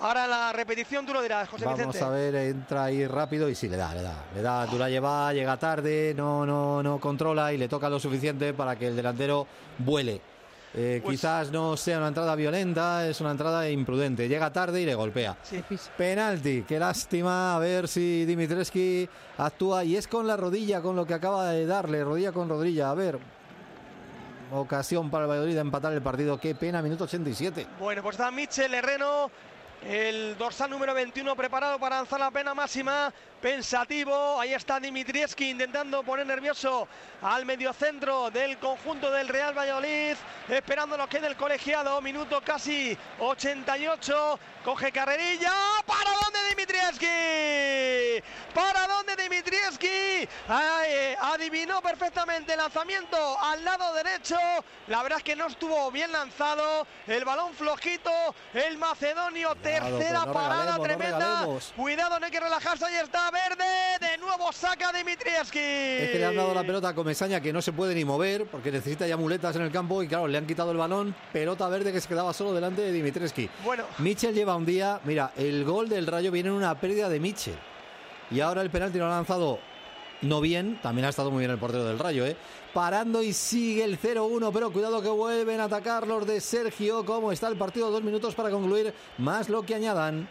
Ahora la repetición tú lo dirás, José Vicente. Vamos a ver, entra ahí rápido y sí, le da. Dura llega tarde, no controla y le toca lo suficiente para que el delantero vuele. Quizás no sea una entrada violenta, es una entrada imprudente. Llega tarde y le golpea. Sí. Penalti, qué lástima. A ver si Dimitrescu actúa. Y es con la rodilla, con lo que acaba de darle, rodilla con rodilla. A ver, ocasión para el Valladolid de empatar el partido. Qué pena, minuto 87. Bueno, pues está Mitchell Herrero, el dorsal número 21, preparado para lanzar la pena máxima. Pensativo, ahí está Dimitrievski intentando poner nervioso al mediocentro del conjunto del Real Valladolid, esperando lo que quede el colegiado. Minuto casi 88, coge carrerilla. ¿Para dónde Dimitrievski? ¿Para dónde Dimitrievski? Adivinó perfectamente el lanzamiento al lado derecho. La verdad es que no estuvo bien lanzado, el balón flojito, el macedonio. Tercera parada tremenda. Cuidado, no hay que relajarse, ahí está Verde, de nuevo saca Dimitrievski. Es que le han dado la pelota a Comesaña, que no se puede ni mover porque necesita ya muletas en el campo, y claro, le han quitado el balón. Pelota Verde que se quedaba solo delante de Dimitrievski. Bueno, Mitchell lleva un día, mira, el gol del Rayo viene en una pérdida de Mitchell y ahora el penalti lo ha lanzado no bien, también ha estado muy bien el portero del Rayo, parando, y sigue el 0-1, pero cuidado que vuelven a atacar los de Sergio. ¿Cómo está el partido? 2 minutos para concluir, más lo que añadan.